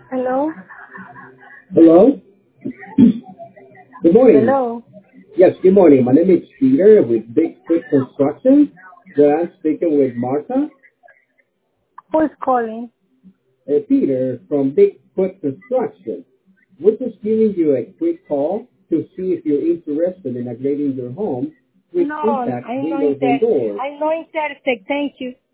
Hello? Hello? Good morning. Hello? Yes, good morning. My name is Peter with Bigfoot Construction. I'm speaking with Martha. Who is calling? Peter from Bigfoot Construction. We're just giving you a quick call to see if you're interested in upgrading your home with No, impact I'm not windows and interested. doors. I'm not interested. Thank you.